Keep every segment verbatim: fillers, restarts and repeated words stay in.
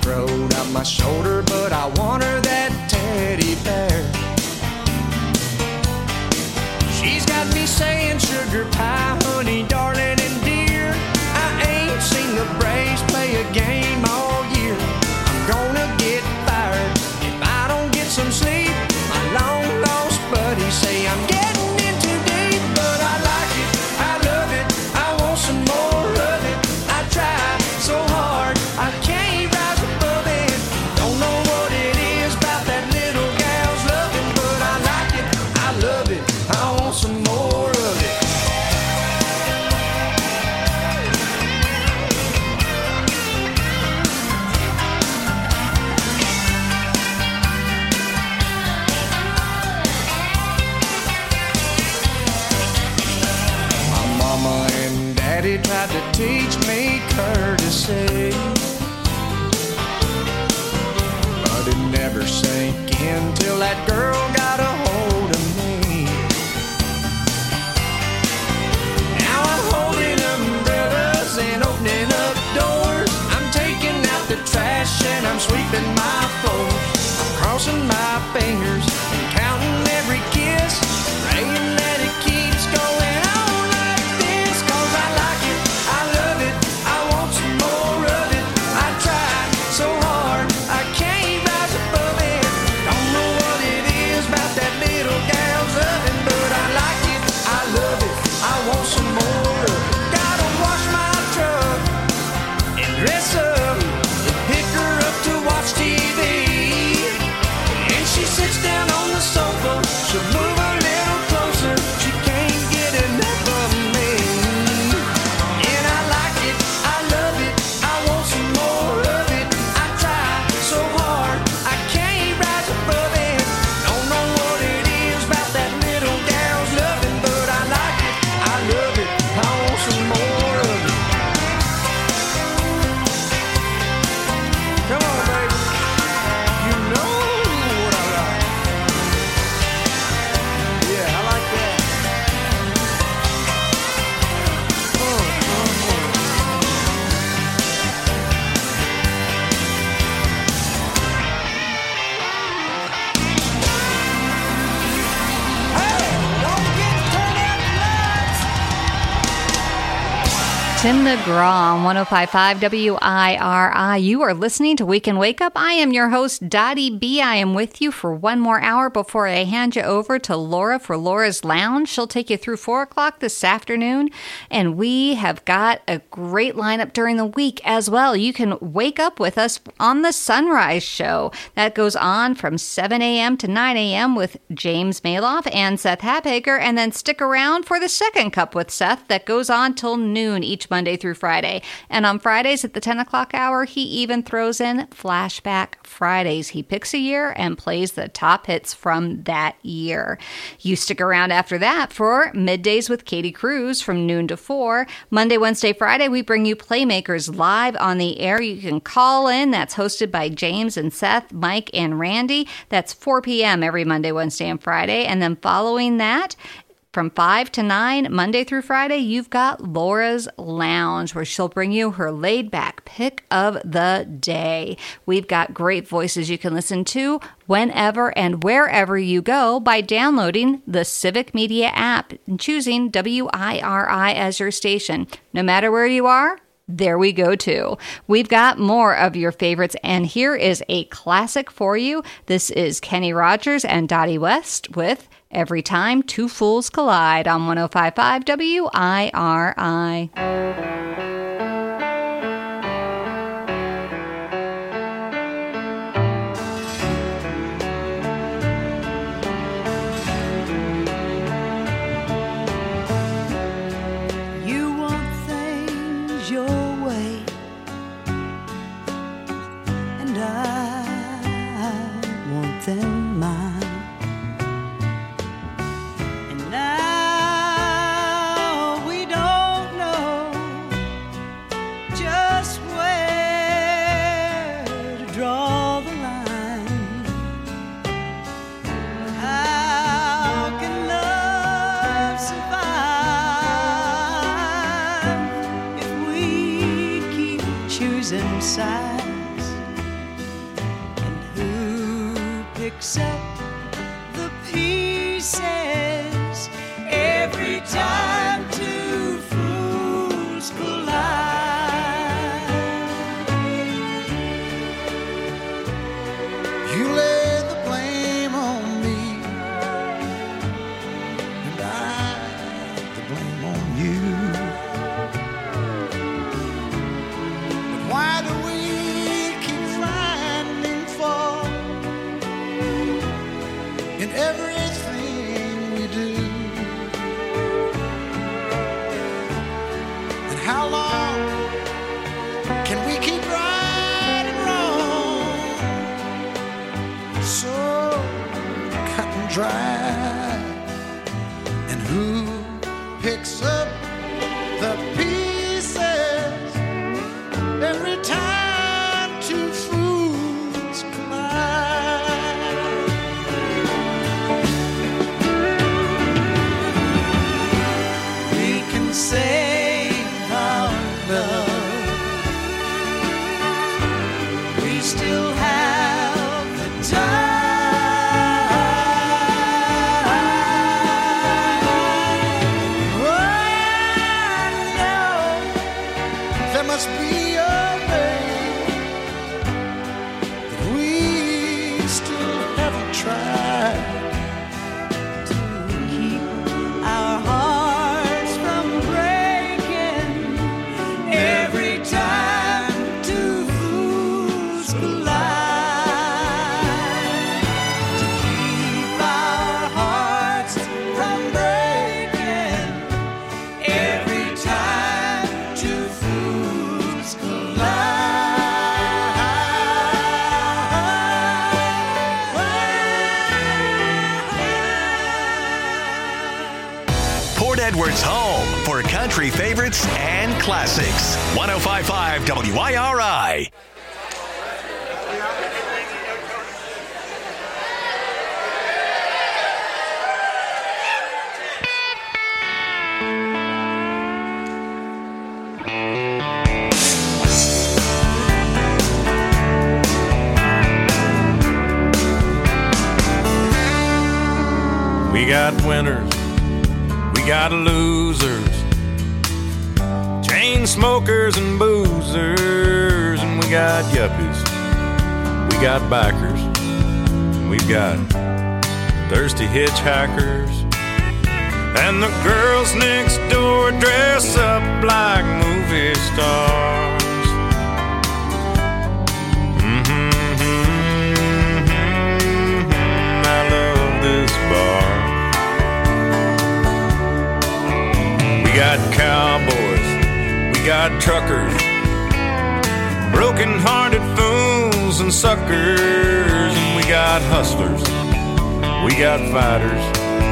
throat out my shoulder, but I want her that teddy bear. She's got me saying sugar pie, honey, darling, and dear. I ain't seen the Braves play a game all year. I'm gonna get fired if I don't get some sleep. My long lost buddies say I'm getting in too deep, but I like it, I love it, I want some more of it. I try so hard, I can't rise above it. Don't know what it is about that little gal's loving, but I like it, I love it, I want some more of it. My mama and daddy tried to teach me courtesy, but it never sank in till that girl got a hold of me. Now I'm holding umbrellas and opening up doors. I'm taking out the trash and I'm sweeping my floors. I'm crossing my fingers and counting every kiss, praying that it keeps going on like this. Cause I like it, I love it, I want some more of it. I try so hard, I can't rise above it. Don't know what it is about that little gal's loving, but I like it, I love it, I want some more of it. Gotta wash my truck and dress up and pick her up to watch T V. And she sits down on the sofa, she'll move a little closer, she can't get enough of me. And I like it, I love it, I want some more of it. I try so hard, I can't rise above it. Don't know what it is about that little gal's loving, but I like it, I love it, I want some more of it. Come on, baby, you know what I like. Yeah, I like that. Uh, uh, uh. Hey, don't get turned out nuts. Tim McGraw on one oh five point five W I R I. You are listening to Weekend Wake Up. I am your host, Dottie B. I am with you for one more hour before I hand you over to Laura for Laura's Lounge. She'll take you through four o'clock this afternoon. And we have got a great lineup during the week as well. You can wake up with us on the Sunrise Show. That goes on from seven a.m. to nine a.m. with James Maloff and Seth Habhager. And then stick around for the second cup with Seth that goes on till noon each Monday through Friday. And on Fridays at the ten o'clock hour, he even throws in Flashback Fridays. He picks a year and plays the top hits from that year. You stick around after that for Middays with Katie Cruz from noon to four. Monday, Wednesday, Friday, we bring you Playmakers live on the air. You can call in. That's hosted by James and Seth, Mike, and Randy. That's four p.m. every Monday, Wednesday, and Friday. And then following that, from five to nine, Monday through Friday, you've got Laura's Lounge, where she'll bring you her laid-back pick of the day. We've got great voices you can listen to whenever and wherever you go by downloading the Civic Media app and choosing W I R I as your station. No matter where you are, there we go too. We've got more of your favorites, and here is a classic for you. This is Kenny Rogers and Dottie West with Every Time Two Fools Collide on one oh five point five W I R I. You want things your way, and I want them mine. And now we don't know just where to draw the line. How can love survive if we keep choosing sides? picks up the pieces every time two fools collide. You lay the blame on me, and I the blame on you. But why do we keep finding fault in everything we do? And how long can we keep right and wrong so cut and dry? And who picks up the pieces every time two fools collide? We can save our love. We still have the time. Oh, I know there must be a way that we still haven't tried. Keep our hearts from breaking every time two fools collide. To keep our hearts from breaking every time two fools collide. Port Edwards' home for country favorites and classics. one oh five point five W I R I. We got winners, we got losers, chain smokers and boozers, and we got yuppies, we got bikers, and we've got thirsty hitchhikers, and the girls next door dress up like movie stars. Mm-hmm, mm-hmm, I love this bar. We got cowboys, we got truckers, broken-hearted fools and suckers, and we got hustlers, we got fighters,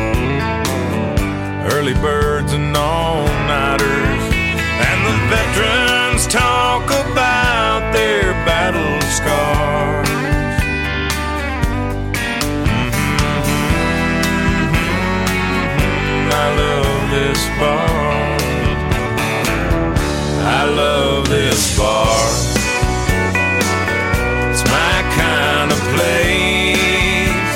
early birds and all-nighters, and the veterans talk about their battle scars. Mm-hmm, I love this bar. I love this bar. It's my kind of place.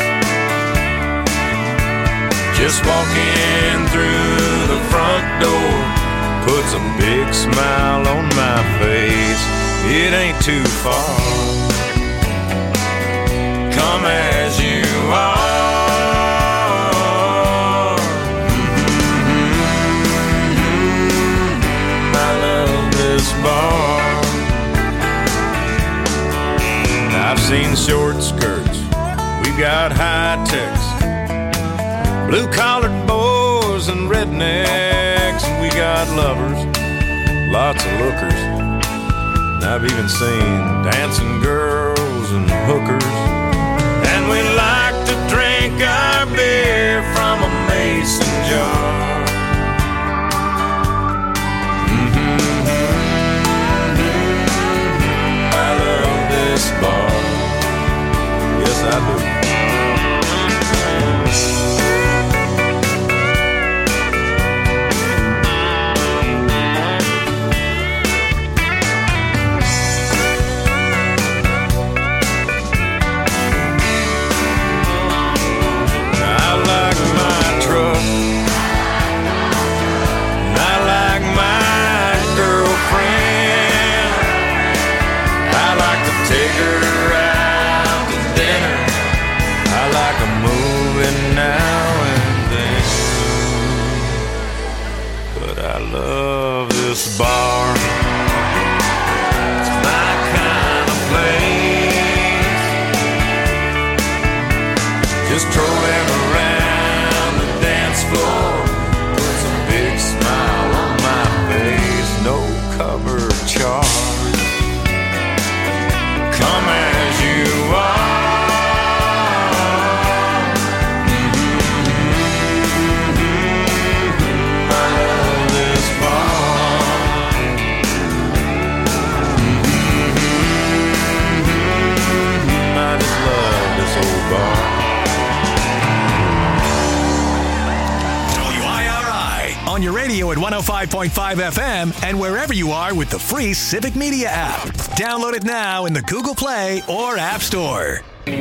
Just walking through the front door puts a big smile on my face. It ain't too far. Come as you are. Bar. I've seen short skirts, we've got high techs, blue-collared boys and rednecks, and we got lovers, lots of lookers, and I've even seen dancing girls and hookers, and we like to drink our beer from a mason jar. This bar, yes I do. take her out to dinner. I like a movie now and then, but I love this bar. It's my kind of place. Just strolling around the dance floor with a big smile on my face. No cover charge. Come as you are. On your radio at one oh five point five F M and wherever you are with the free Civic Media app. Download it now in the Google Play or App Store.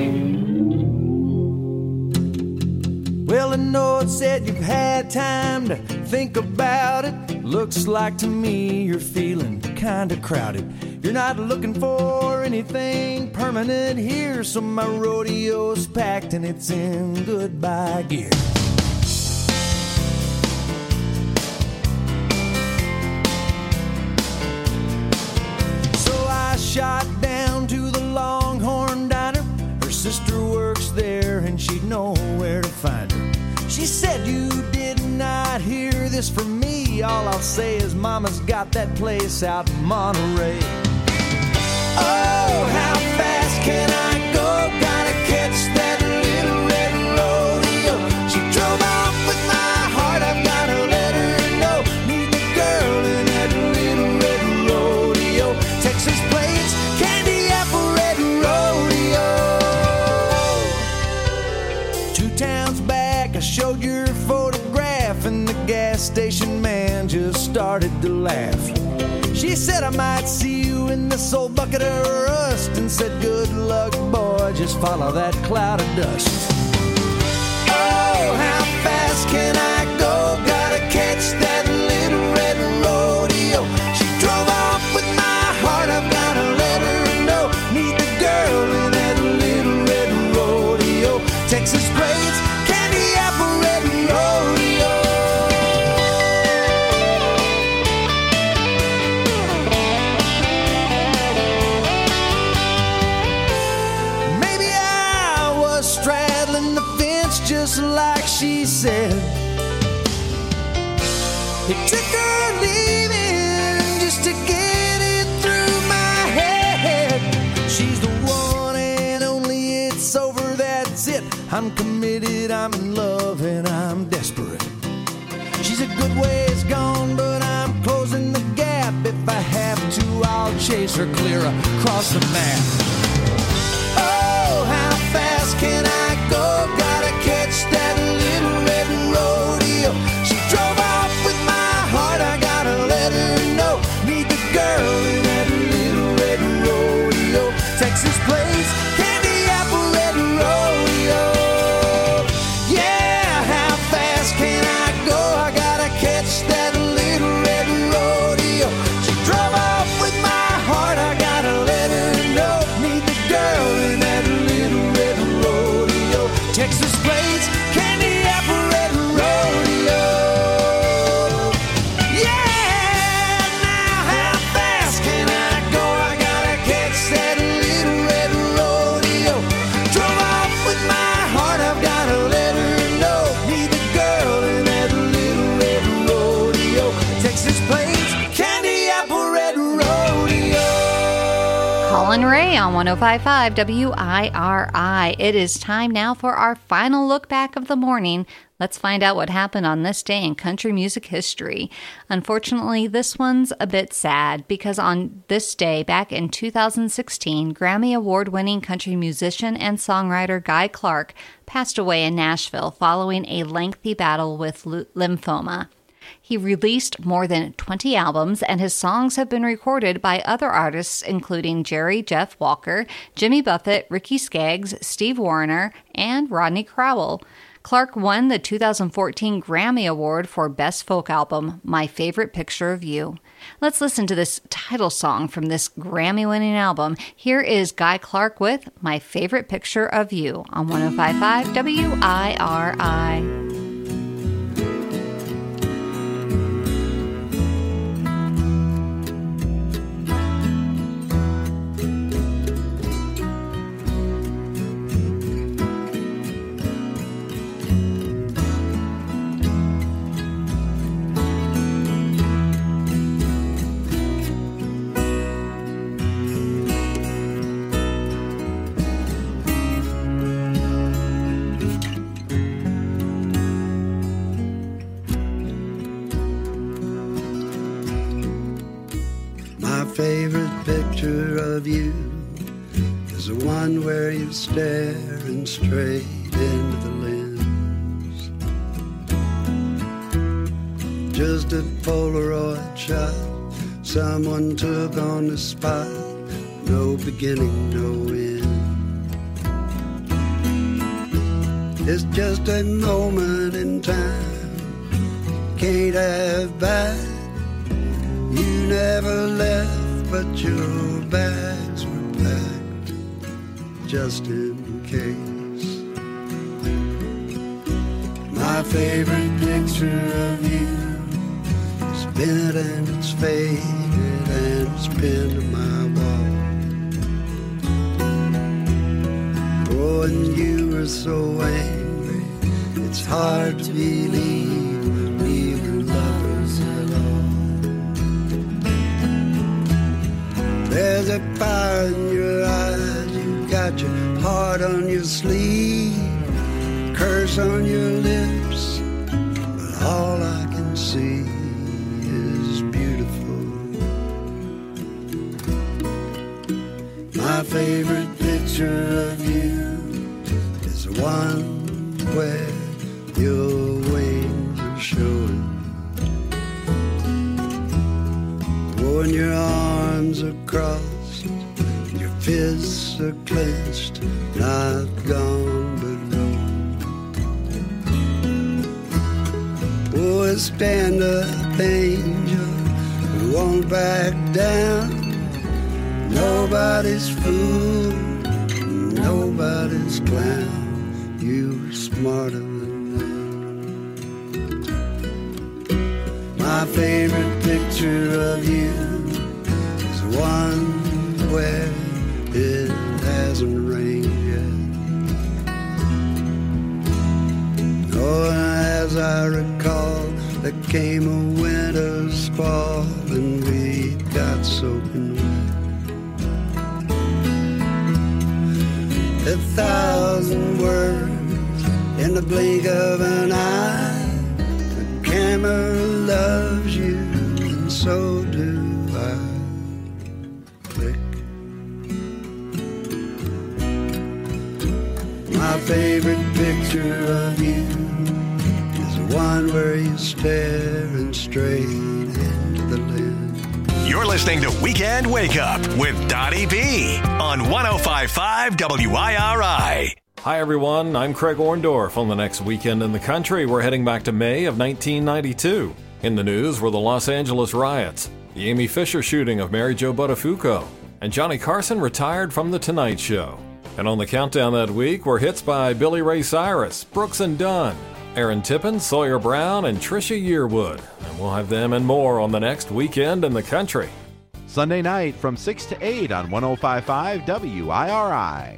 Well, I know it said you've had time to think about it. Looks like to me you're feeling kinda crowded. You're not looking for anything permanent here, so my rodeo's packed and it's in goodbye gear. Shot down to the Longhorn Diner. Her sister works there and she'd know where to find her. She said, you did not hear this from me. All I'll say is mama's got that place out in Monterey. Oh, how fast can I go? Gotta catch that little red rodeo. She drove off with my heart, I've gotta let her know. Need the girl in that little red rodeo. Texas plains, candy apple red rodeo. Two towns back I showed your photograph and the gas station man just started to laugh. She said I might see you in this old bucket of rust, and said good luck boy, just follow that cloud of dust. Oh, how fast can I go? Gotta catch that little red rodeo. She drove off with my heart, I've gotta let her know. Need the girl in that little red rodeo. Texas plains, candy apple red rodeo. Maybe I was straddling the fence just like she said. It took her leaving just to get it through my head. She's the one and only, it's over, that's it. I'm committed, I'm in love, and I'm desperate. She's a good ways gone, but I'm closing the gap. If I have to, I'll chase her clear across the map. Oh, how fast can I go? Gotta catch that little red rodeo. She drove off with my heart, I gotta let her know. Need the girl in that little red rodeo. Texas plains, candy apple red rodeo. Yeah, how fast can I go? I gotta catch that little red rodeo. She drove off with my heart, I gotta let her know. Need the girl in that little red rodeo. Texas plains, candy apple red rodeo. Yeah, now how fast can I go? I gotta catch that little red rodeo. Drove off with my heart, I've gotta let her know. Need the girl in that little red rodeo. Texas plains, candy apple red rodeo. Colin Ray on one oh five point five W I R I. It is time now for our final look back of the morning. Let's find out what happened on this day in country music history. Unfortunately, this one's a bit sad because on this day back in two thousand sixteen, Grammy Award-winning country musician and songwriter Guy Clark passed away in Nashville following a lengthy battle with lymphoma. He released more than twenty albums, and his songs have been recorded by other artists including Jerry Jeff Walker, Jimmy Buffett, Ricky Skaggs, Steve Wariner, and Rodney Crowell. Clark won the two thousand fourteen Grammy Award for Best Folk Album, My Favorite Picture of You. Let's listen to this title song from this Grammy-winning album. Here is Guy Clark with My Favorite Picture of You on one oh five point five W I R I. Favorite picture of you is the one where you staring straight into the lens. Just a Polaroid shot someone took on the spot, no beginning, no end. It's just a moment in time, can't have back. You never left, but your bags were packed just in case. My favorite picture of you is bent and it's faded and it's pinned to my wall. Oh, and you were so angry, it's hard to believe we were lovers at all. There's a fire in your eyes, you got your heart on your sleeve, curse on your lips, but all I can see is beautiful. My favorite picture of you is the one where your wings are showing. When your arms are crossed, your fists are clenched, not gone but gone. Oh, stand up, angel, who won't back down. Nobody's fool, nobody's clown. You're smarter than them. My favorite picture of you is the one where it hasn't rained yet. Oh, and as I recall, there came a winter squall and we got soaking wet. A thousand words in the blink of an eye. The camera loves you and so do I. Click. My favorite picture of you is the one where you staring straight into the lens. You're listening to Weekend Wake Up with Dottie B on one oh five point five W I R I. Hi, everyone. I'm Craig Orndorff. On the next Weekend in the Country, we're heading back to May of nineteen ninety-two. In the news were the Los Angeles riots, the Amy Fisher shooting of Mary Jo Buttafuoco, and Johnny Carson retired from The Tonight Show. And on the countdown that week were hits by Billy Ray Cyrus, Brooks and Dunn, Aaron Tippin, Sawyer Brown, and Trisha Yearwood. And we'll have them and more on the next Weekend in the Country. Sunday night from six to eight on one oh five point five W I R I.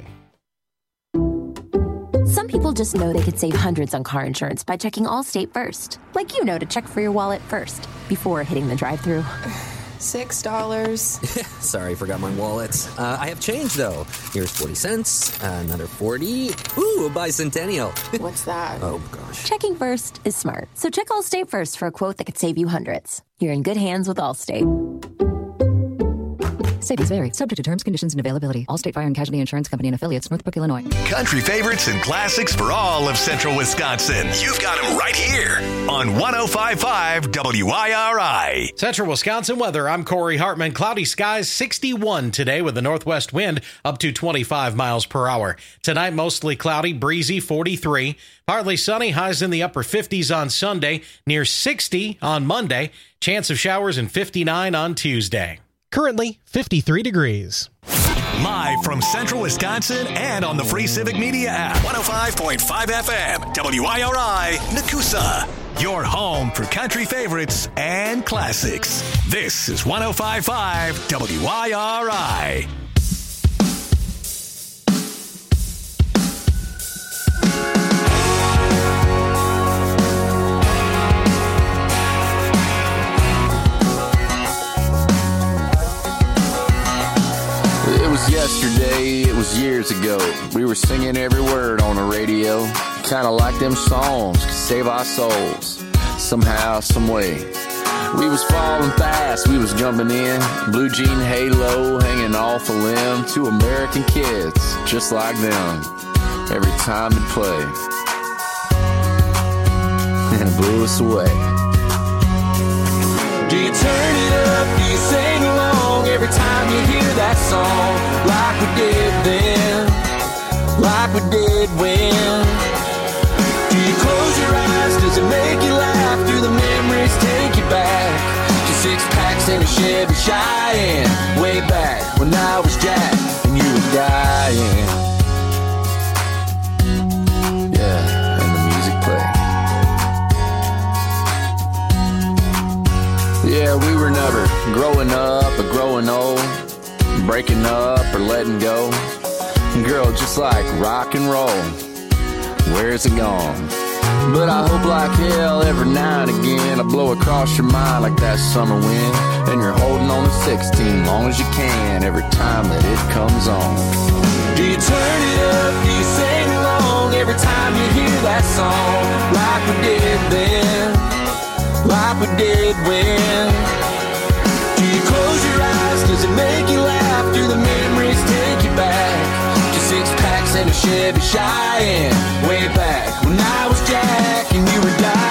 Some people just know they could save hundreds on car insurance by checking Allstate first. Like you know to check for your wallet first, before hitting the drive-thru. Six dollars. Sorry, forgot my wallet. Uh, I have change, though. Here's forty cents, uh, another forty. Ooh, a bicentennial. What's that? Oh, gosh. Checking first is smart. So check Allstate first for a quote that could save you hundreds. You're in good hands with Allstate. Savings vary. Subject to terms, conditions, and availability. Allstate Fire and Casualty Insurance Company and affiliates, Northbrook, Illinois. Country favorites and classics for all of Central Wisconsin. You've got them right here on one oh five point five W I R I. Central Wisconsin weather. I'm Corey Hartman. Cloudy skies, sixty-one today with a northwest wind up to twenty-five miles per hour. Tonight, mostly cloudy, breezy, forty-three. Partly sunny, highs in the upper fifties on Sunday, near sixty on Monday. Chance of showers and fifty-nine on Tuesday. Currently, fifty-three degrees. Live from Central Wisconsin and on the free Civic Media app. one oh five point five F M, W I R I, Nakusa. Your home for country favorites and classics. This is one oh five point five W I R I. Yesterday, it was years ago. We were singing every word on the radio. Kinda like them songs could save our souls. Somehow, some way. We was falling fast, we was jumping in. Blue jean halo hanging off a limb. Two American kids, just like them. Every time it played. And it blew us away. Do you turn it up? Do you sing along every time you hear that song? Like we did then, like we did when. Do you close your eyes? Does it make you laugh? Do the memories take you back to six packs in a Chevy Cheyenne? Way back when I was Jack and you were dying. Yeah, and the music played. Yeah, we were never growing up or growing old, breaking up or letting go. Girl, just like rock and roll, where's it gone? But I hope like hell every now and again I blow across your mind like that summer wind. And you're holding on to sixteen long as you can every time that it comes on. Do you turn it up? Do you sing along every time you hear that song? Like we did then, like we did when. Do you close your eyes? Does it make you laugh? Do the memories take you back to six packs and a Chevy Cheyenne? Way back when I was Jack and you were dying.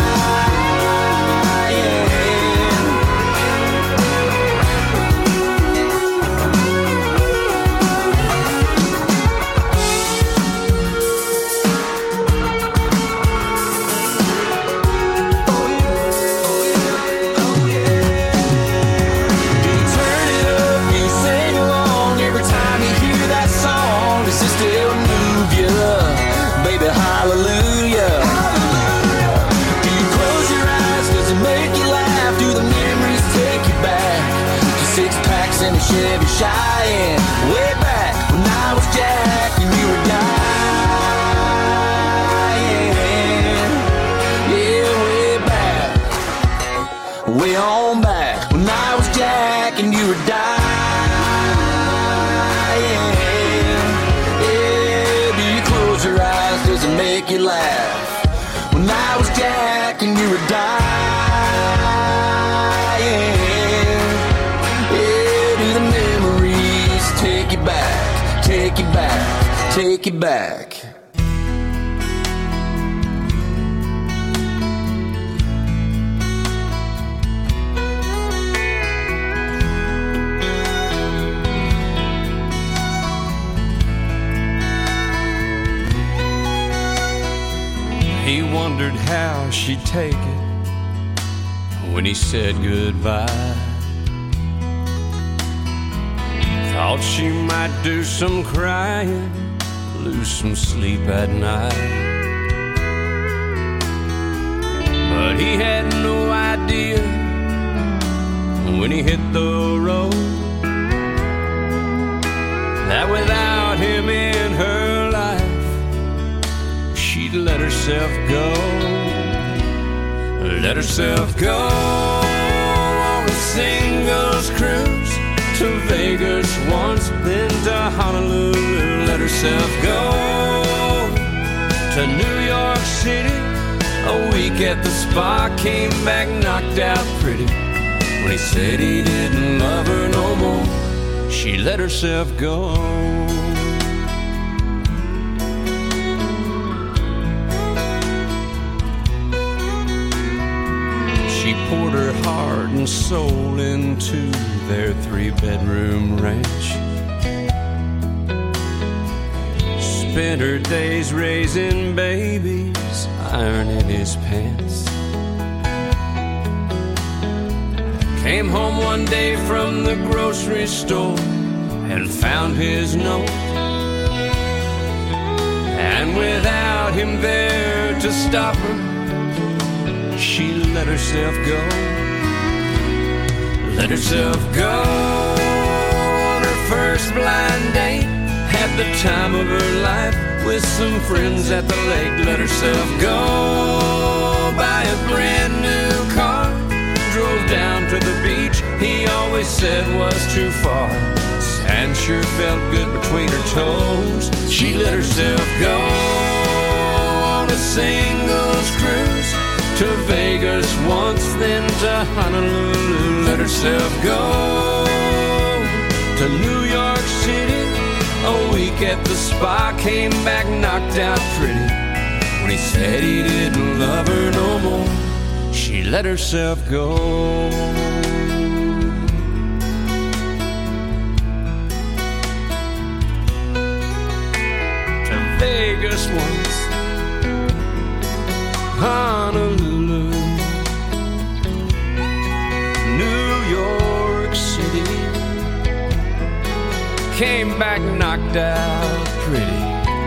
Hallelujah. Do you close your eyes? Does it make you laugh? Do the memories take you back to six packs and a Chevy Cheyenne? Way back when I was Jack and you were dying. Yeah, way back, way on back when I was Jack and you were dying. Your eyes, does it make you laugh? When I was Jack and you were dying. Yeah, do the memories take you back, take you back, take you back? He wondered how she'd take it when he said goodbye. Thought she might do some crying, lose some sleep at night. But he had no idea when he hit the road that without him in her life, she'd let herself go, let herself go on a singles cruise to Vegas once, then to Honolulu. Let herself go to New York City, a week at the spa, came back knocked out pretty when he said he didn't love her no more. she let herself go. She poured her heart and soul into their three-bedroom ranch. Spent her days raising babies, ironing his pants. Came home one day from the grocery store and found his note. And without him there to stop her, she let herself go. Let herself go on her first blind date. Had the time of her life with some friends at the lake. Let herself go buy a brand new car. Drove down to the beach he always said was too far. Sand sure felt good between her toes. She let herself go on a singles cruise to Vegas once, then to Honolulu. Let herself go to New York City. A week at the spa, came back knocked out pretty. When he said he didn't love her no more, she let herself go. To Vegas once, Honolulu, New York City. Came back knocked out pretty.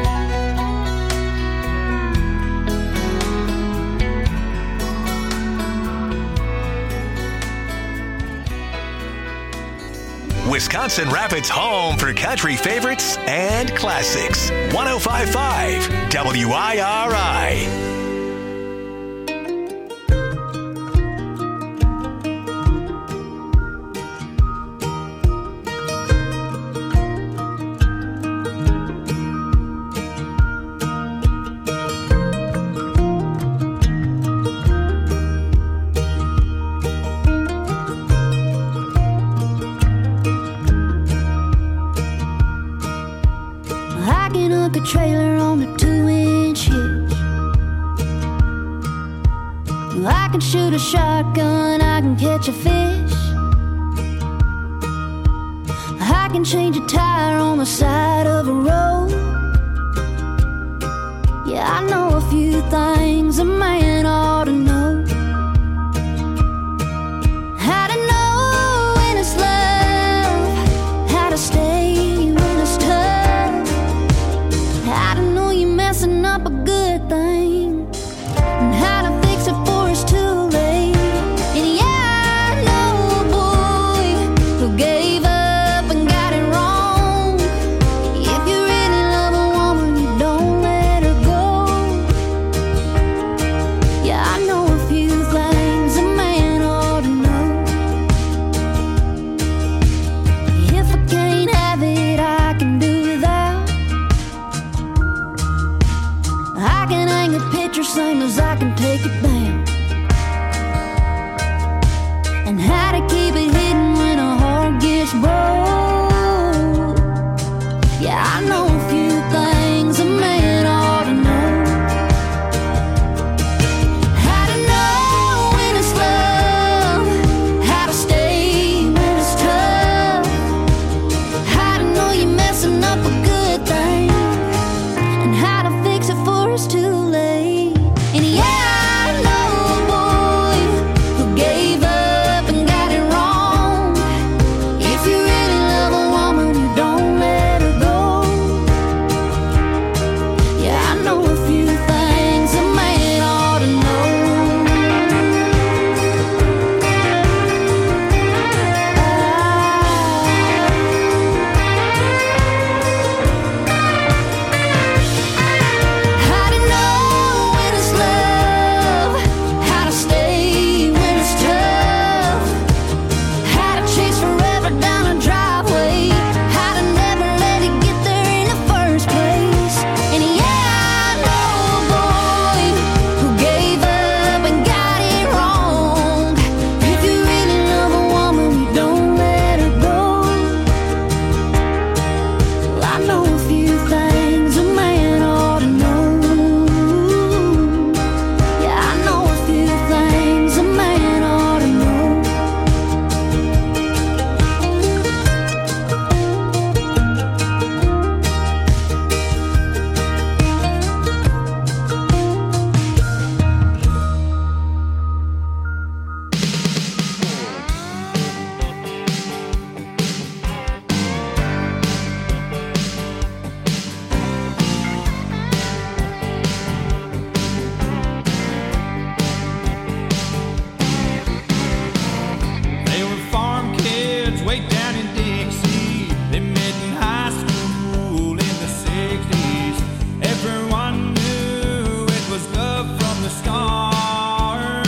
Wisconsin Rapids' home for country favorites and classics. one oh five point five W I R I. Trailer on a two-inch hitch. I can shoot a shotgun, I can catch a fish. I can change a tire on the side of a road. Yeah, I know a few things a man ought to know. How to know when it's love, how to stay when it's tough. How to know you're messing up a good thing, and how to fix it before it's too late. And yeah, I know a boy who gave up and got it wrong. If you really love a woman, you don't let her go. Yeah, I met in high school in the sixties. Everyone knew it was love from the start.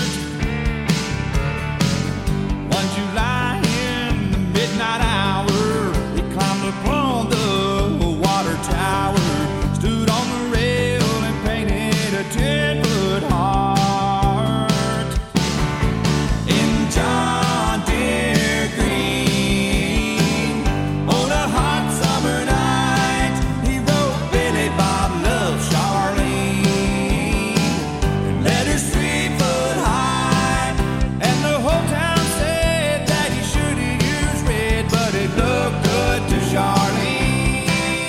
One July in the midnight hour, we climbed upon the water tower, stood on the rail and painted a ten-foot heart. In John Deere green, on a hot summer night, he wrote Billy Bob loves Charlene, and letters three foot high, and the whole town said that he should have used red, but it looked good to Charlene.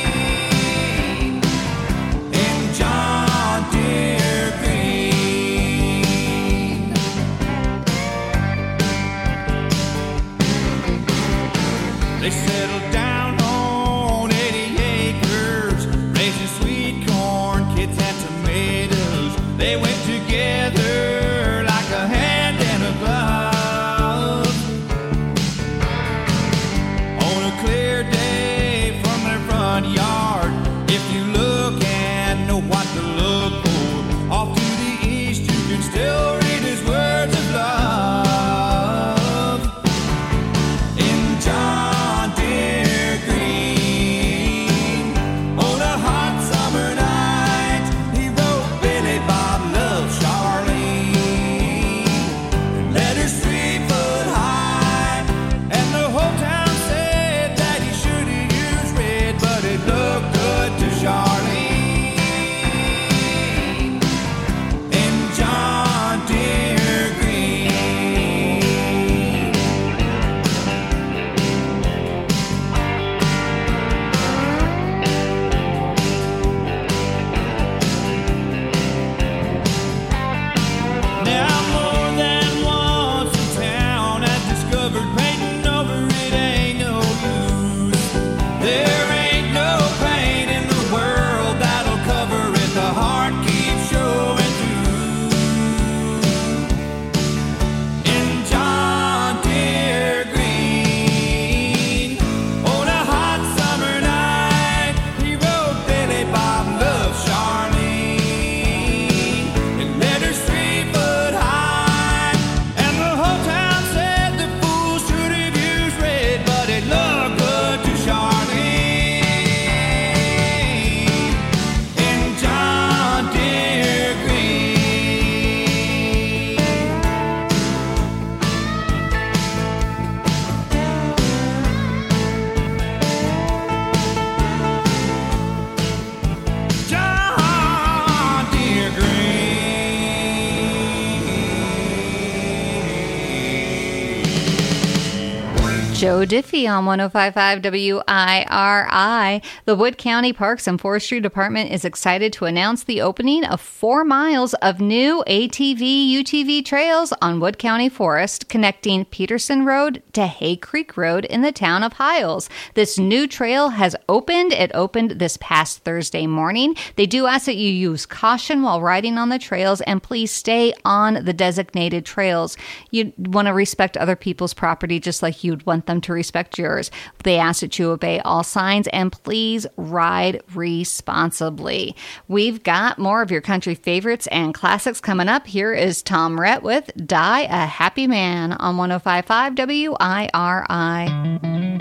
In John Deere green. They settled down on eighty acres, raising sweet corn, kids and tomatoes. They went together like a hand and a glove. On a clear day from their front yard, if you look and know what to look for, off to the east you can still read his words of love. In John Deere green, on a hot summer night, he wrote Billy Bob loves Charlene, and letters three foot high, and the whole town said that he should have used red, but it looked good to Charlene. In John Deere green. Now more than once in town I discovered painting over it ain't no use. There ain't no paint in the world that'll cover it. The heart keeps showing through. In John Deere green, on a hot summer night, he wrote Billy Bob loves Charlene, and letters three foot high, and the whole town said the fool should have used red, but it looked good to Charlene. In John Deere green. John Deere Joe Diffie on one oh five point five W I R I. The Wood County Parks and Forestry Department is excited to announce the opening of four miles of new A T V U T V trails on Wood County Forest, connecting Peterson Road to Hay Creek Road in the town of Hiles. This new trail has opened. It opened this past Thursday morning. They do ask that you use caution while riding on the trails, and please stay on the designated trails. You want to respect other people's property just like you'd want them to respect yours. They ask that you obey all signs, and please ride responsibly. We've got more of your country favorites and classics coming up. Here is Tom Rhett with Die a Happy Man on one oh five point five W I R I.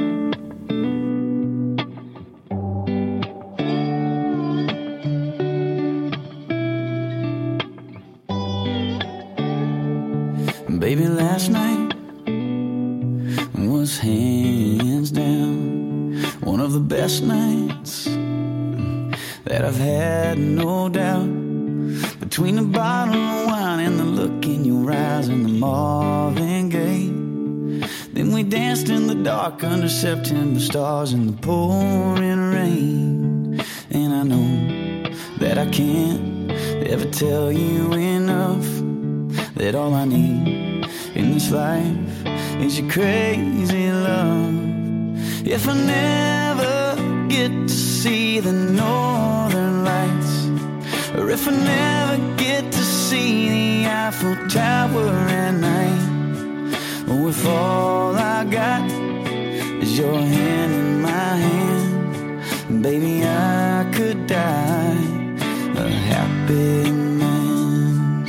Baby, last night was hands down one of the best nights that I've had, no doubt. Between the bottle of wine and the look in your eyes and the Marvin Gaye, then we danced in the dark under September stars in the pouring rain. And I know that I can't ever tell you enough that all I need in this life is your crazy love. If I never get to see the northern lights, or if I never get to see the Eiffel Tower at night, or if all I got is is your hand in my hand. Baby, I could die a happy man.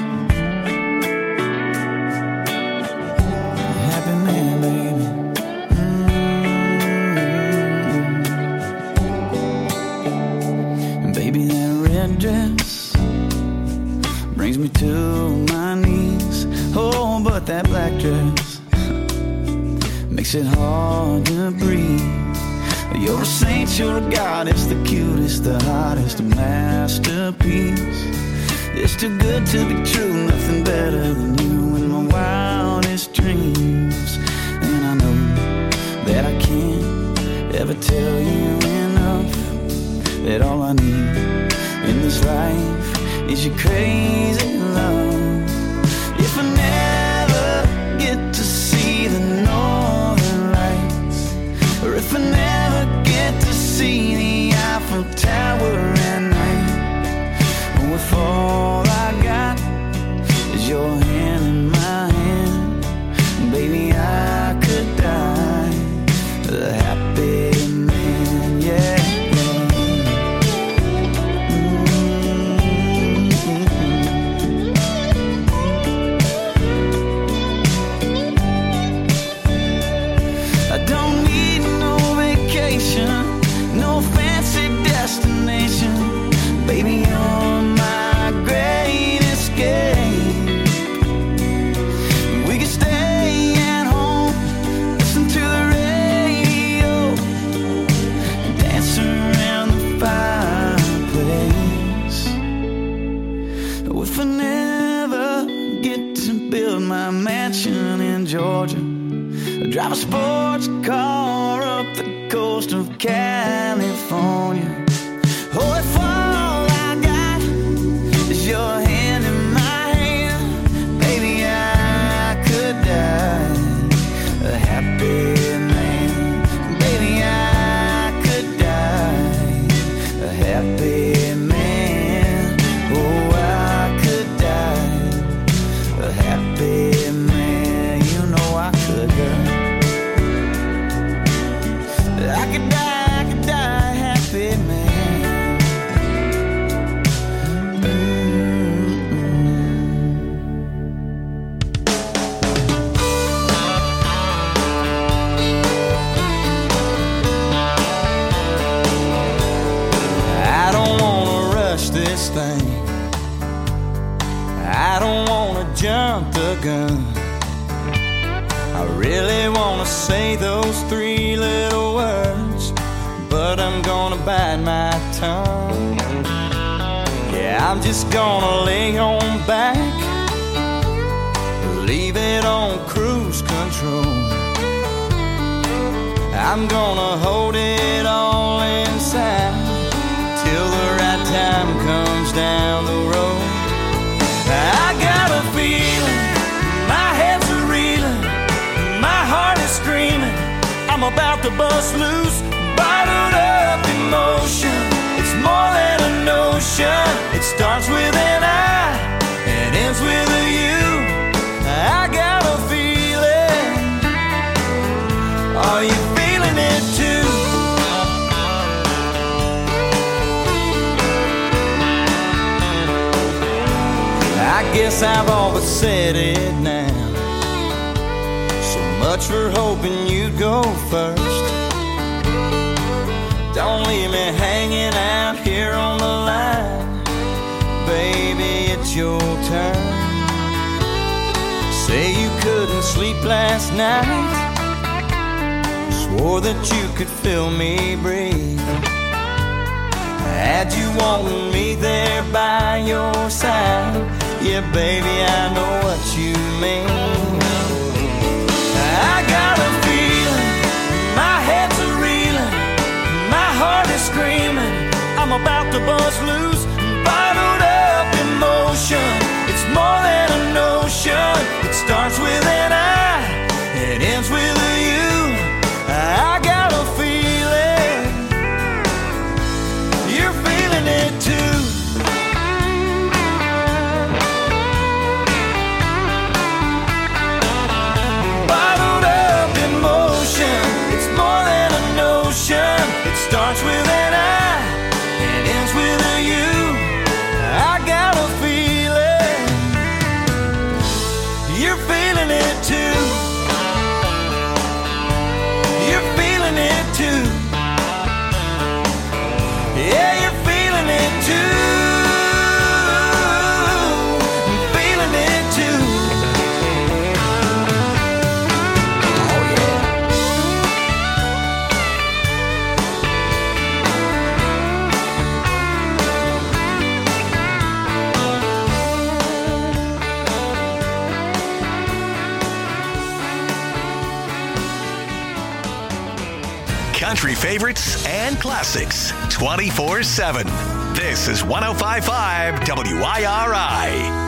A happy man, baby. Mm-hmm. Baby, that red dress brings me to my knees. Oh, but that black dress makes it hard to breathe. You're a saint, you're a goddess, the cutest, the hottest, a masterpiece. It's too good to be true, nothing better than you in my wildest dreams. And I know that I can't ever tell you enough, that all I need in this life is your crazy love. If I never get to see the northern lights, or if I never get to see the Eiffel Tower at night, or if all I got is your hand in my hand, baby, I could die a happy man, yeah. No fancy destination, baby, you're my great escape. We can stay at home, listen to the radio, dance around the fireplace. If I never get to build my mansion in Georgia, drive a sports car up the coast of California. Oh, if all I got is your hand in my hand, baby, I could die a happy man. Baby, I could die a happy man. Oh, I could die a happy man. You know I could die. I could die, I could die happy, man. I don't wanna rush this thing. I don't wanna jump the gun. I really wanna say those three little words, but I'm gonna bite my tongue. Yeah, I'm just gonna lay on back, leave it on cruise control. I'm gonna hold it all inside till the right time comes down the road. I got a feeling, my head's a reeling, my heart is screaming, I'm about to bust loose, bottled up emotion. It's more than a notion. It starts with an I and ends with a you. I got a feeling. Are you feeling it too? I guess I've all but said it now. So much for hoping you'd go first. Don't leave me hanging out here on the line. Baby, it's your turn. Say you couldn't sleep last night, swore that you could feel me breathe. Had you wanting me there by your side, yeah, baby, I know what you mean. I got a feeling, my head's a reeling, my heart is screaming, I'm about to bust loose, bottled up emotion. It's more than a notion. It starts with an I, it ends with a you. I got a feeling, you're feeling it too. Bottled up emotion. It's favorites and classics twenty-four seven. This is one oh five point five W I R I.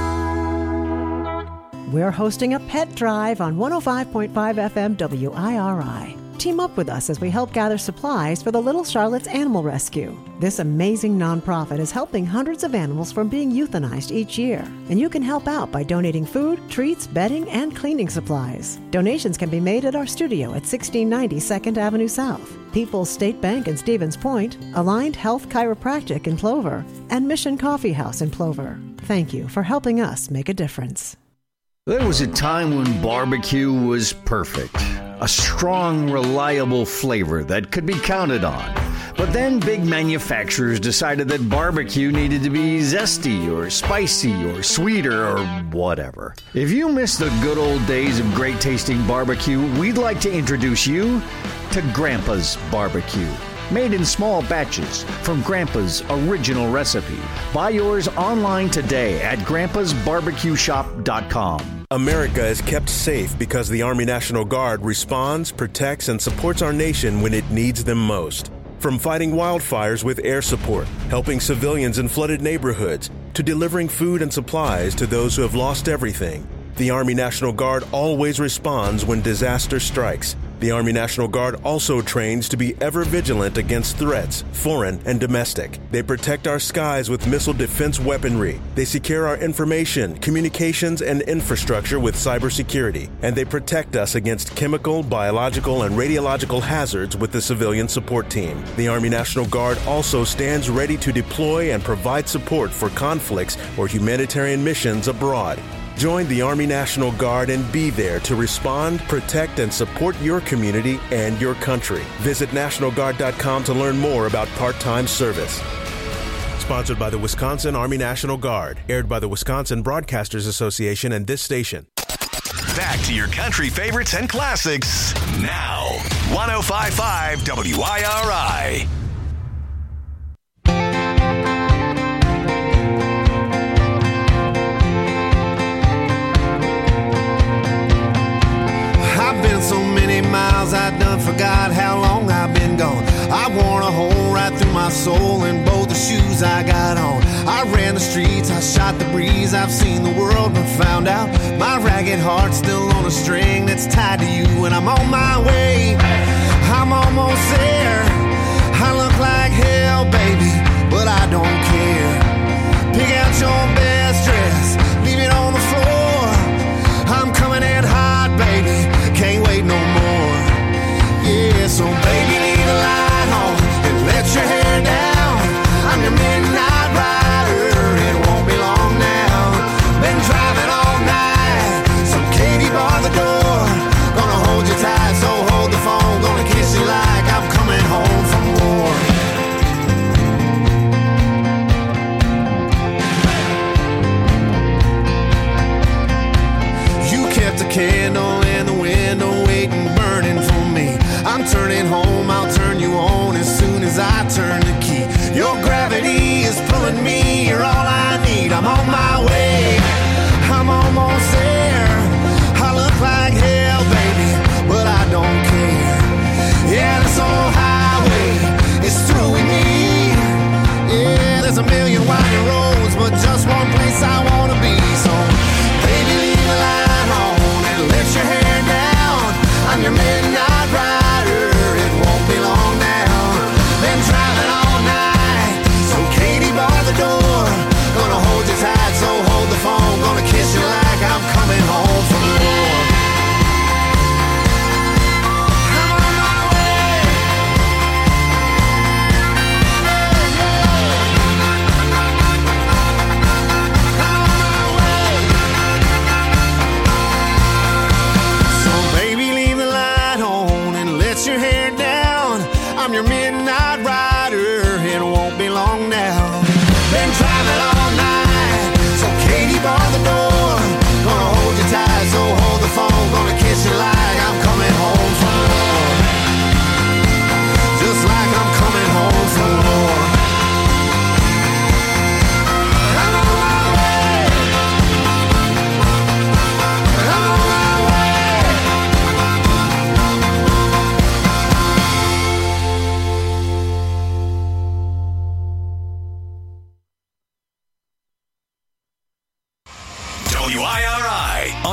We're hosting a pet drive on one oh five point five F M W I R I. Team up with us as we help gather supplies for the Little Charlotte's Animal Rescue. This amazing nonprofit is helping hundreds of animals from being euthanized each year. And you can help out by donating food, treats, bedding, and cleaning supplies. Donations can be made at our studio at sixteen ninety second Avenue South, People's State Bank in Stevens Point, Aligned Health Chiropractic in Plover, and Mission Coffee House in Plover. Thank you for helping us make a difference. There was a time when barbecue was perfect. A strong, reliable flavor that could be counted on. But then big manufacturers decided that barbecue needed to be zesty or spicy or sweeter or whatever. If you miss the good old days of great tasting barbecue, we'd like to introduce you to Grandpa's Barbecue. Made in small batches from Grandpa's original recipe. Buy yours online today at grandpas barbecue shop dot com. America is kept safe because the Army National Guard responds, protects, and supports our nation when it needs them most. From fighting wildfires with air support, helping civilians in flooded neighborhoods, to delivering food and supplies to those who have lost everything, the Army National Guard always responds when disaster strikes. The Army National Guard also trains to be ever vigilant against threats, foreign and domestic. They protect our skies with missile defense weaponry. They secure our information, communications, and infrastructure with cybersecurity. And they protect us against chemical, biological, and radiological hazards with the civilian support team. The Army National Guard also stands ready to deploy and provide support for conflicts or humanitarian missions abroad. Join the Army National Guard and be there to respond, protect, and support your community and your country. Visit National Guard dot com to learn more about part-time service. Sponsored by the Wisconsin Army National Guard. Aired by the Wisconsin Broadcasters Association and this station. Back to your country favorites and classics now. one oh five point five W I R I. So many miles I done forgot how long I've been gone. I worn a hole right through my soul in both the shoes I got on. I ran the streets, I shot the breeze, I've seen the world but found out my ragged heart's still on a string that's tied to you. And I'm on my way, I'm almost there. I look like hell, baby, but I don't care. Pick out your best dress, leave it on the floor. I'm coming in hot, baby, can't wait no more. Yeah, so baby, leave the light on and let your hair down. I'm your midnight rider, it won't be long now. Been driving all night, so Katie bar the door. Gonna hold you tight, so hold the phone. Gonna kiss you like I'm coming home from war. You kept a candle in the window, waiting, burning for me. I'm turning home, I'll turn you on as soon as I turn the key. Your gravity is pulling me, you're all I need. I'm on my way, I'm almost there. I look like hell, baby, but I don't care. Yeah, this old highway is through with me. Yeah, there's a million winding roads, but just one place I wanna be. So, baby, leave the light on and let your hair down. I'm your midnight rider, it won't be long now. Been driving all night, so Katie bar the door.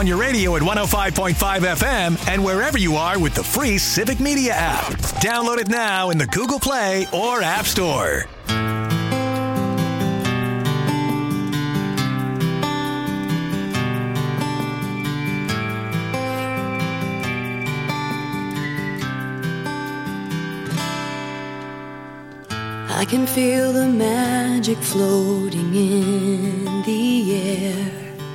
on your radio at one oh five point five F M and wherever you are with the free Civic Media app. Download it now in the Google Play or App Store. I can feel the magic floating in the air.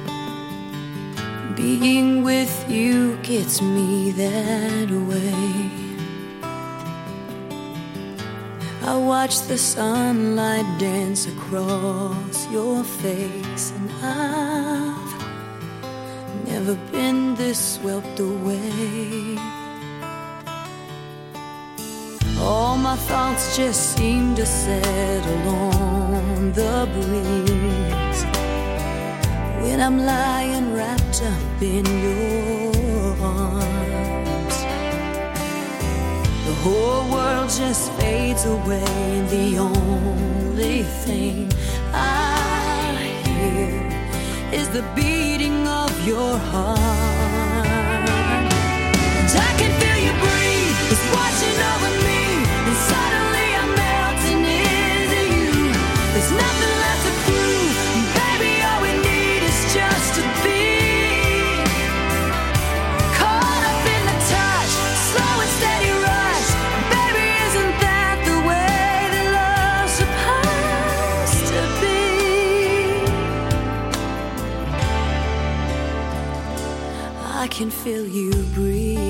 Being with you gets me that way. I watch the sunlight dance across your face, and I've never been this swept away. All my thoughts just seem to settle on the breeze when I'm lying wrapped up in your arms. The whole world just fades away, and the only thing I hear is the beating of your heart. And I can feel you breathe, it's watching over me. And suddenly I'm melting into you. There's nothing left to prove. Baby, all we need is just to be caught up in the touch, slow and steady rush. Baby, isn't that the way that love's supposed to be? I can feel you breathe.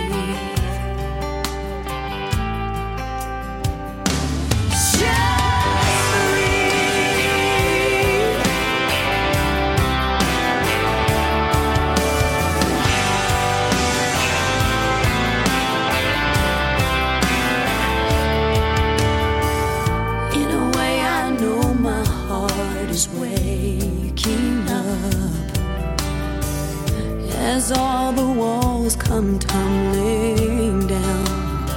As all the walls come tumbling down,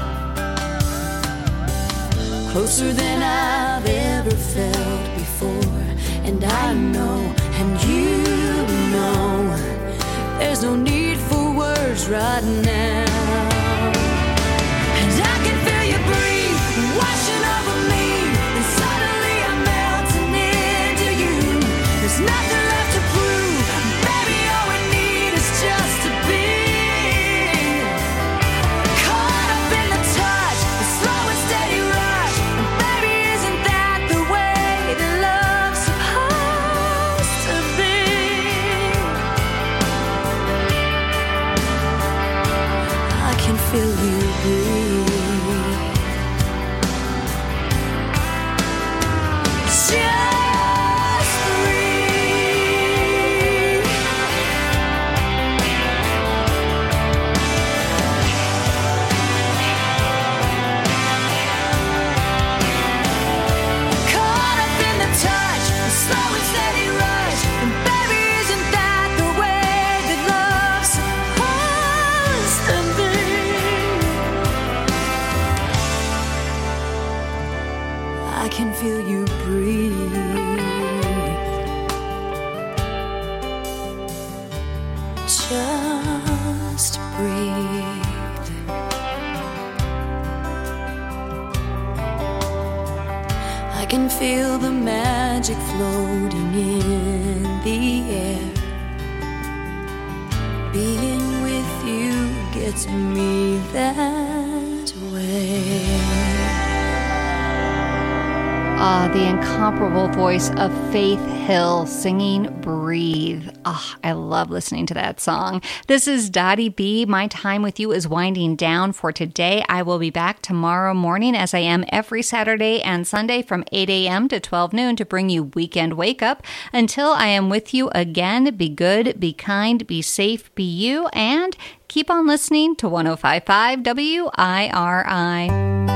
closer than I've ever felt before. And I know, and you know, there's no need for words right now. And I can feel you breathe, washing over me, and suddenly I'm melting into you. There's nothing left to prove, baby, all we need is just to be caught up in the touch, the slow and steady rush. And baby, isn't that the way that love's supposed to be? I can feel you breathe. Just breathe. Caught up in the touch, the slow and steady rush. And baby, isn't that the way that love's supposed to be? I can feel you breathe. Just breathe. I can feel the magic floating in the air. Being with you gets me that way. Ah, the incomparable voice of Faith Hill singing Breathe. Ah, I love listening to that song. This is Dottie B. My time with you is winding down for today. I will be back tomorrow morning, as I am every Saturday and Sunday from eight a.m. to twelve noon to bring you Weekend Wake Up. Until I am with you again, be good, be kind, be safe, be you, and keep on listening to one oh five point five W I R I.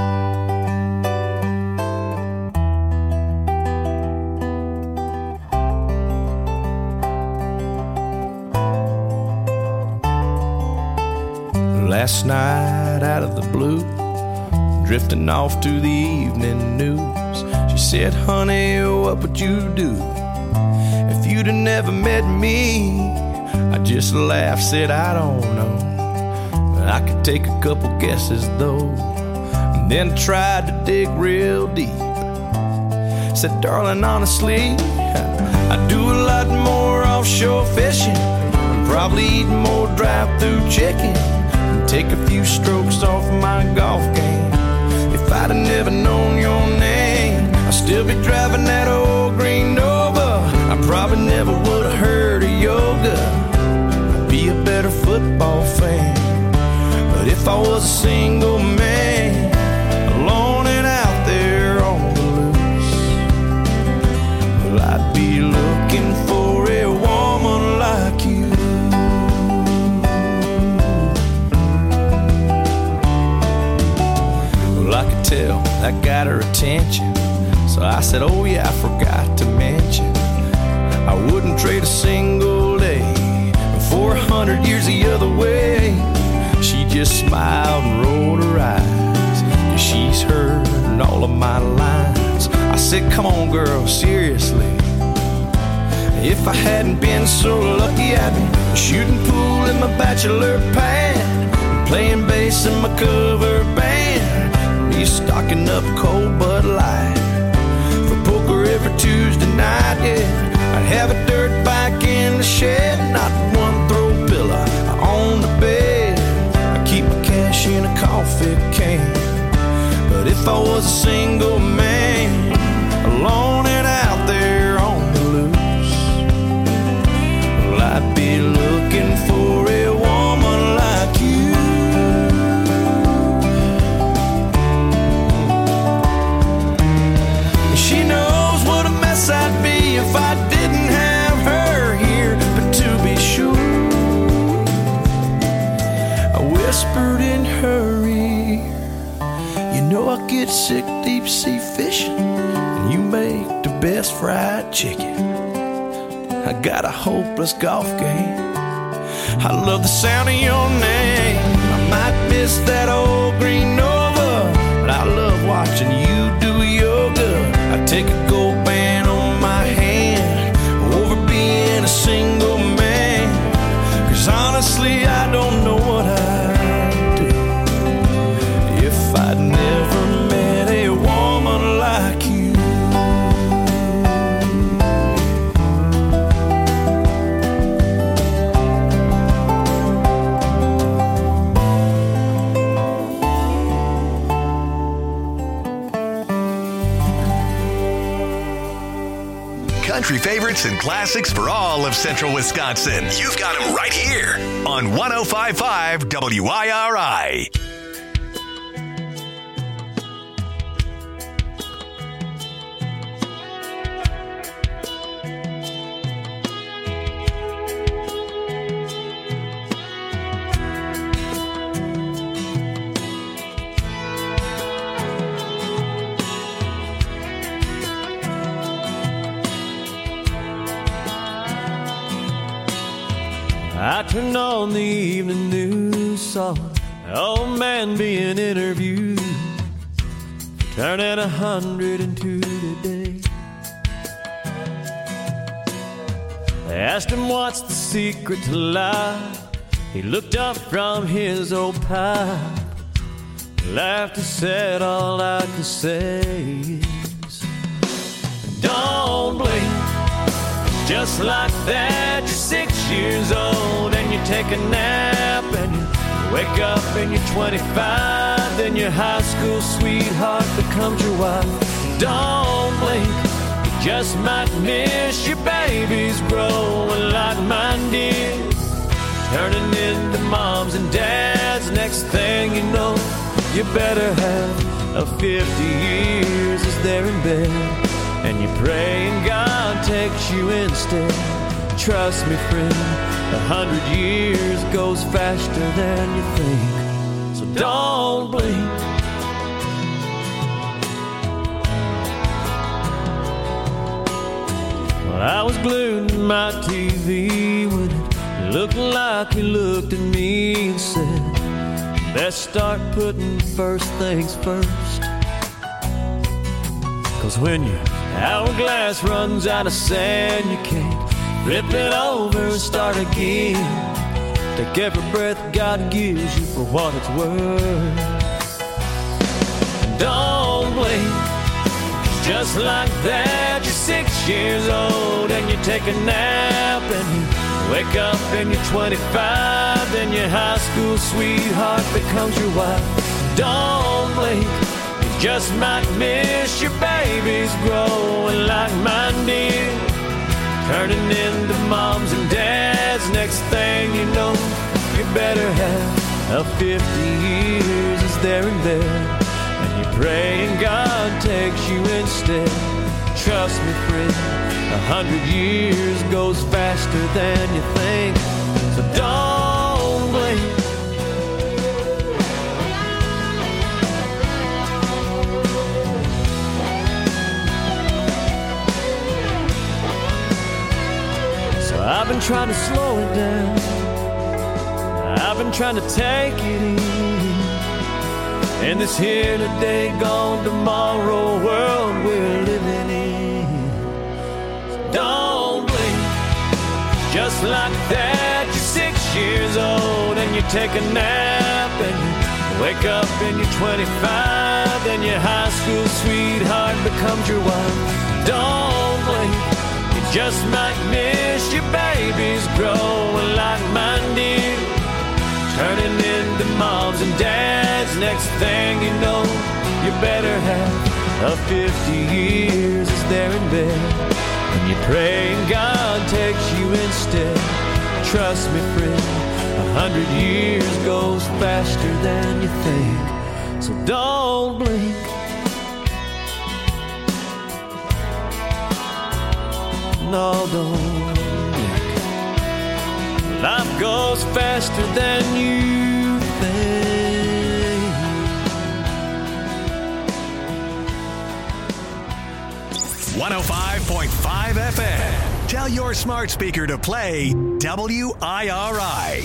Last night out of the blue, drifting off to the evening news, she said, honey, what would you do if you'd have never met me? I just laughed, said I don't know, but I could take a couple guesses though. And then tried to dig real deep. Said, darling, honestly, I do a lot more offshore fishing, probably eat more drive-through chicken, and take a few strokes off my golf game. If I'd have never known your name, I'd still be driving that old green Nova. I probably never would have heard of yoga. I'd be a better football fan. But if I was a single man, alone and out there on the loose, well, I'd be looking for a woman like you. Well, I could tell that got her attention, so I said, oh yeah, I forgot to mention, I wouldn't trade a single day for a hundred years the other way. She just smiled and rolled her eyes, 'cause she's heard all of my lines. I said, come on girl, seriously, if I hadn't been so lucky, I'd be shooting pool in my bachelor pad, playing bass in my cover band, be stocking up cold Bud Light for poker every Tuesday night, yeah. I'd have a dirt bike in the shed, not one throw pillow on the bed. I keep my cash in a coffee can. But if I was a single man, alone and out there on the loose, well, I'd be looking for a woman like you. She knows what a mess I'd be if I didn't have her here. But to be sure, I whispered in her ear, you know I get sick deep sea fishing, and you make the best fried chicken. I got a hopeless golf game, I love the sound of your name. I might miss that old green Nova, but I love watching you do yoga. I take a gold band on my hand over being a single man, 'cause honestly I don't know what I'd do if I'd never met a woman like you. Country favorites and classics for all of central Wisconsin. You've got them right here on one oh five point five W I R I. I turned on the evening news, saw an old man being interviewed, turning a hundred and two today. They asked him what's the secret to life. He looked up from his old pipe, laughed and said, all I could say is, don't blink. Just like that, you're six years old and you take a nap and you wake up and you're twenty-five. Then your high school sweetheart becomes your wife. Don't blink, you just might miss your babies growing like mine did, turning into moms and dads. Next thing you know, you better have a fifty years as they're in bed, and you pray and God takes you instead. Trust me, friend, a hundred years goes faster than you think. So don't blink. Well, I was glued to my T V when it looked like he looked at me and said, let's start putting first things first. 'Cause when your hourglass runs out of sand, you can't Flip it over and start again. Take every breath God gives you for what it's worth. Don't blink. Just like that, you're six years old and you take a nap and you wake up and you're twenty-five, then your high school sweetheart becomes your wife. Don't blink. You just might miss your babies growing like mine did, turning into moms and dads. Next thing you know, you better have a fifty years is there and there, and you're praying God takes you instead. Trust me, friend, a hundred years goes faster than you think, so don't blink. I've been trying to slow it down. I've been trying to take it easy in this here today, gone tomorrow world we're living in. So don't blink. Just like that, you're six years old and you take a nap and you wake up and you're twenty-five, then your high school sweetheart becomes your wife. Don't blink. Just might miss your babies growing like mine did, turning into moms and dads. Next thing you know, you better have a fifty years is there in bed, and you're praying God takes you instead. Trust me, friend, a hundred years goes faster than you think, so don't blink. No, don't blink. Life goes faster than you think. one oh five point five F M. Tell your smart speaker to play W I R I.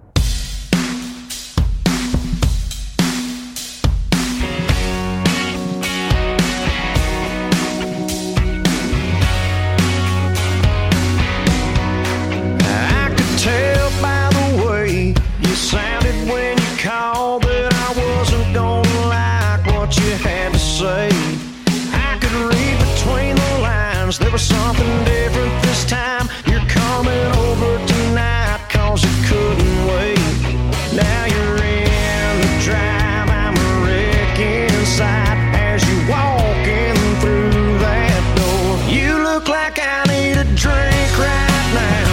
Tell by the way you sounded when you called that I wasn't gonna like what you had to say. I could read between the lines, there was something different this time. You're coming over tonight cause you couldn't wait. Now you're in the drive, I'm a wreck inside as you walking through that door. You look like I need a drink right now.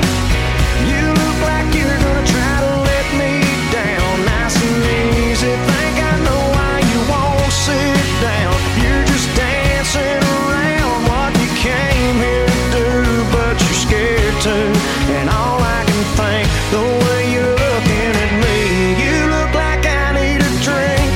And all I can think, the way you're looking at me, you look like I need a drink.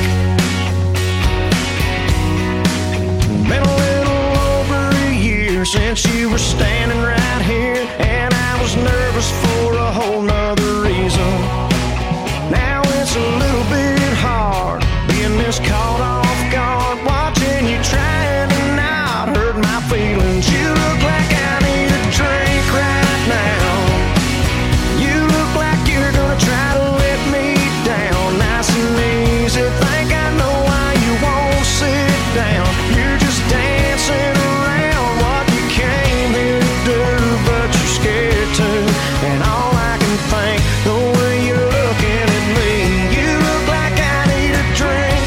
Been a little over a year since you were standing right here, and I was nervous for a whole nother reason. Now it's a little bit hard being this caught off guard, watching you trying to not hurt my feelings. You look like I need a drink right now. You look like you're gonna try to let me down nice and easy. Think I know why you won't sit down. You're just dancing around what you came here to do, but you're scared to. And all I can think, the way you're looking at me, you look like I need a drink.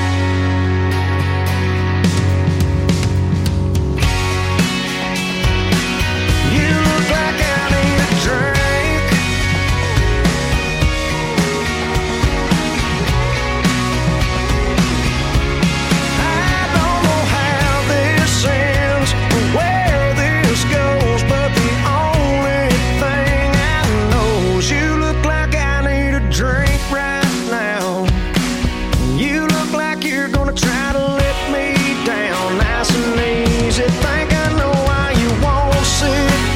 You look like I need a drink. I don't know how this ends or where this goes, but the only thing I know is you look like I need a drink right now. You look like you're gonna try to let me down nice and easy. Think